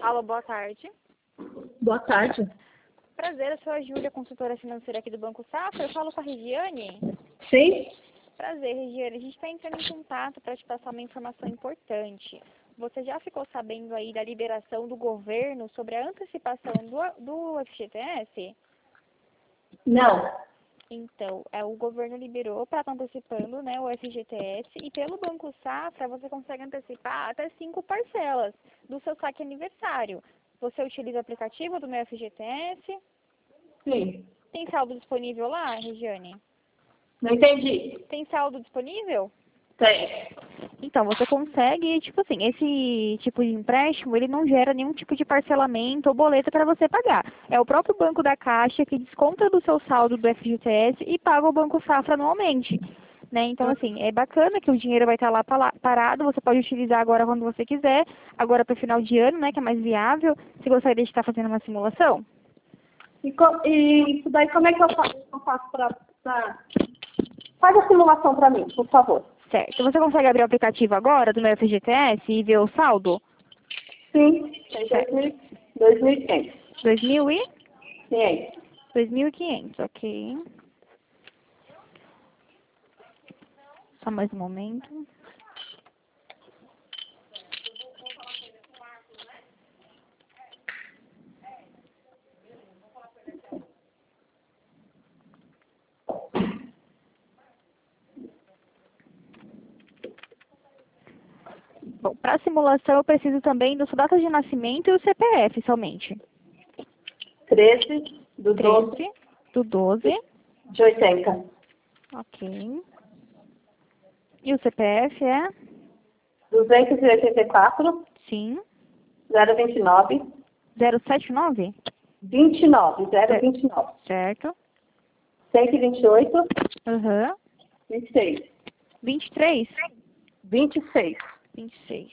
Alô, boa tarde. Boa tarde. Prazer, eu sou a Júlia, consultora financeira aqui do Banco Safra. Eu falo com a Regiane. Sim? Prazer, Regiane. A gente está entrando em contato para te passar uma informação importante. Você já ficou sabendo aí da liberação do governo sobre a antecipação do FGTS? Não. Então, o governo liberou para estar antecipando, né, o FGTS, e pelo Banco Safra você consegue antecipar até 5 parcelas do seu saque aniversário. Você utiliza o aplicativo do meu FGTS? Sim. Tem saldo disponível lá, Regiane? Não entendi. Tem saldo disponível? Tem. Então, você consegue, tipo assim, esse tipo de empréstimo, ele não gera nenhum tipo de parcelamento ou boleto para você pagar. É o próprio Banco da Caixa que desconta do seu saldo do FGTS e paga o Banco Safra anualmente. Né? Então, assim, é bacana que o dinheiro vai estar lá parado, você pode utilizar agora quando você quiser, agora para o final de ano, né, que é mais viável. Você gostaria de estar fazendo uma simulação? E isso daí, como é que eu faço Faz a simulação para mim, por favor. Certo. Você consegue abrir o aplicativo agora do meu FGTS e ver o saldo? Sim. Tem 2.500. 2.000 e? 500. 2.500, ok. Só mais um momento. Bom, para a simulação eu preciso também da sua data de nascimento e o CPF somente. 13 do 12 13 do 12, de 80. ok. E o CPF é? 284, Sim. 029, 079? 29, 029. Certo. 128, Aham. 26. 23? 26. 26.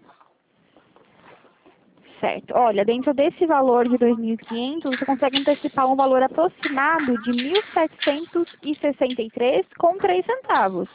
Certo. Olha, dentro desse valor de 2.500, você consegue antecipar um valor aproximado de 1.763 com 3 centavos.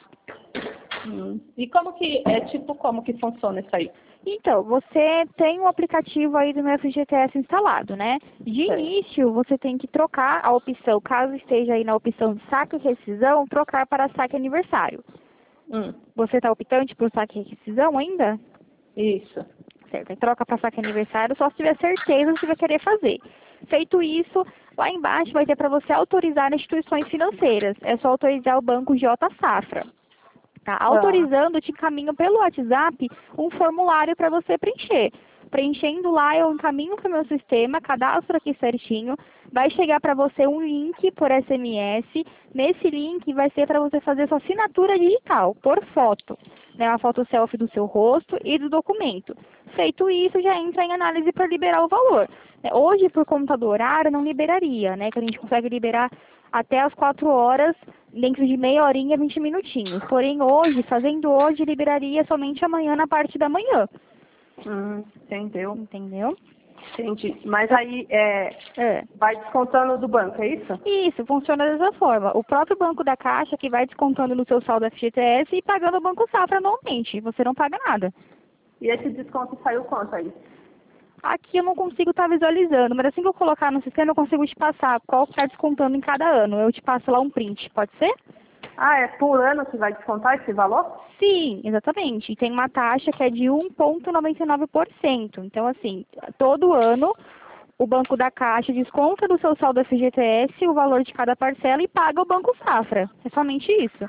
E como que funciona isso aí? Então, você tem um aplicativo aí do meu FGTS instalado, né? De Certo. início, você tem que trocar a opção, caso esteja aí na opção de saque e rescisão, trocar para saque aniversário. Você está optante por saque e rescisão ainda? Isso. Certo, aí troca para saque aniversário só se tiver certeza que você vai querer fazer. Feito isso, lá embaixo vai ter para você autorizar instituições financeiras. É só autorizar o Banco J Safra. Tá? Autorizando, te encaminho pelo WhatsApp um formulário para você preencher. Preenchendo lá, eu encaminho para o meu sistema, cadastro aqui certinho. Vai chegar para você um link por SMS. Nesse link vai ser para você fazer sua assinatura digital, por foto. Né? Uma foto selfie do seu rosto e do documento. Feito isso, já entra em análise para liberar o valor. Hoje, por conta do horário, não liberaria, né? Que a gente consegue liberar até as 4 horas, dentro de meia horinha, 20 minutinhos. Porém, hoje, fazendo hoje, liberaria somente amanhã na parte da manhã. Entendeu? Entendeu? Entendi. Mas aí É. vai descontando do banco, é isso? Isso, funciona dessa forma. O próprio Banco da Caixa que vai descontando no seu saldo FGTS e pagando o Banco Safra anualmente. Você não paga nada. E esse desconto saiu quanto aí? Aqui eu não consigo estar visualizando, mas assim que eu colocar no sistema eu consigo te passar qual que está descontando em cada ano. Eu te passo lá um print, pode ser? Ah, é por ano que vai descontar esse valor? Sim, exatamente. E tem uma taxa que é de 1,99%. Então, assim, todo ano o Banco da Caixa desconta do seu saldo FGTS o valor de cada parcela e paga o Banco Safra. É somente isso.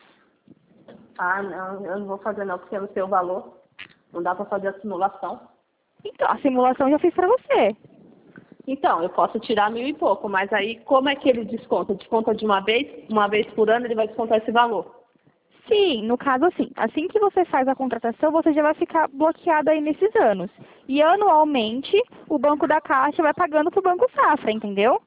Ah, não, eu não vou fazer não, porque eu não sei o valor. Não dá para fazer a simulação. Então, a simulação eu já fiz para você. Então, eu posso tirar 1.000 e pouco, mas aí como é que ele desconta? Desconta de uma vez por ano ele vai descontar esse valor. Sim, no caso assim que você faz a contratação, você já vai ficar bloqueado aí nesses anos. E anualmente, o Banco da Caixa vai pagando para o Banco Safra, entendeu?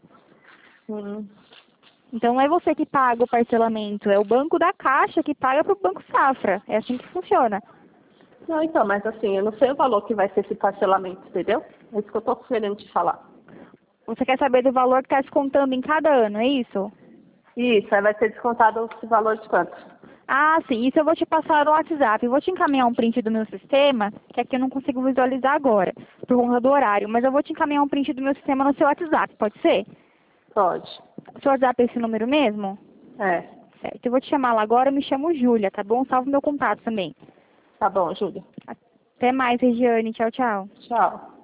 Então não é você que paga o parcelamento, é o Banco da Caixa que paga para o Banco Safra. É assim que funciona. Não, então, mas assim, eu não sei o valor que vai ser esse parcelamento, entendeu? É isso que eu estou querendo te falar. Você quer saber do valor que está descontando em cada ano, é isso? Isso, aí vai ser descontado esse valor de quanto? Ah, sim, isso eu vou te passar no WhatsApp. Eu vou te encaminhar um print do meu sistema, que aqui eu não consigo visualizar agora, por conta do horário, mas eu vou te encaminhar um print do meu sistema no seu WhatsApp, pode ser? Pode. O seu WhatsApp é esse número mesmo? É. Certo, eu vou te chamar lá agora, eu me chamo Júlia, tá bom? Salve meu contato também. Tá bom, Júlia. Até mais, Regiane. Tchau, tchau. Tchau.